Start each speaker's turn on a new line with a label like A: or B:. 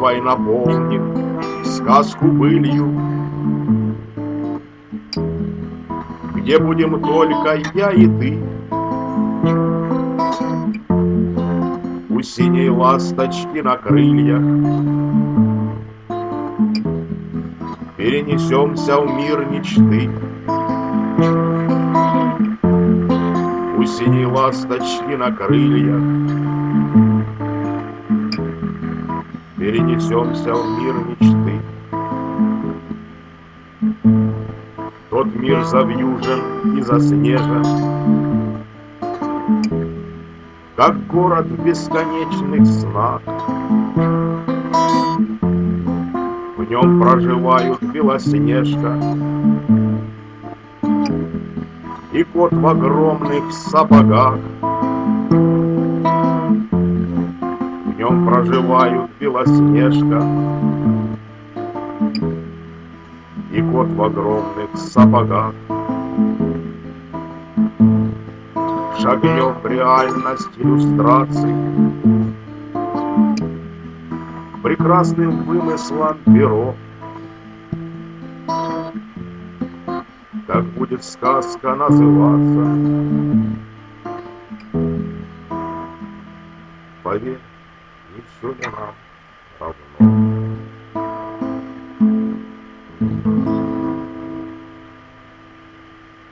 A: Давай наполним сказку былью, где будем только я и ты. У синей ласточки на крыльях перенесемся в мир мечты. У синей ласточки на крыльях перенесемся в мир мечты. Тот мир завьюжен и заснежен, как город в бесконечных снах. В нем проживают Белоснежка и кот в огромных сапогах. В нем проживают Белоснежка и кот в огромных сапогах. Шагнем в реальность иллюстраций к прекрасным вымыслам перо. Как будет сказка называться, поверь, не все ли нам равно.